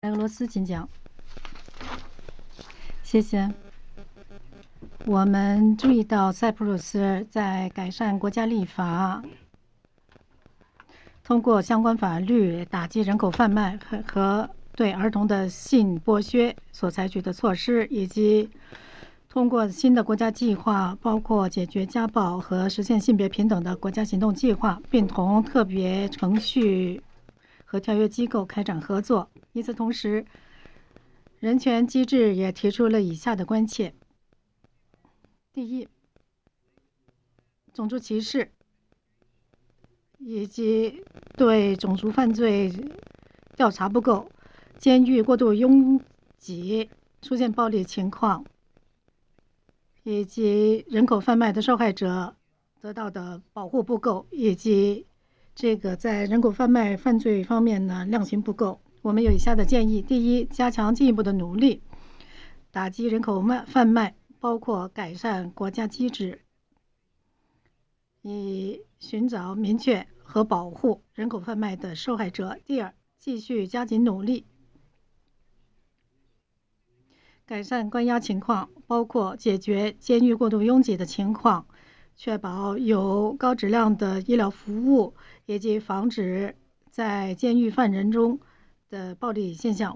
俄罗斯，请讲。谢谢。我们注意到塞浦路斯在改善国家立法，通过相关法律打击人口贩卖和对儿童的性剥削所采取的措施，以及通过新的国家计划，包括解决家暴和实现性别平等的国家行动计划，并同特别程序和条约机构开展合作。与此同时，人权机制也提出了以下的关切：第一，种族歧视以及对种族犯罪调查不够，监狱过度拥挤，出现暴力情况，以及人口贩卖的受害者得到的保护不够，以及在人口贩卖犯罪方面呢量刑不够。我们有以下的建议：第一，加强进一步的努力，打击人口贩卖，包括改善国家机制，以寻找明确和保护人口贩卖的受害者。第二，继续加紧努力，改善关押情况，包括解决监狱过度拥挤的情况，确保有高质量的医疗服务，以及防止在监狱犯人中的暴力现象。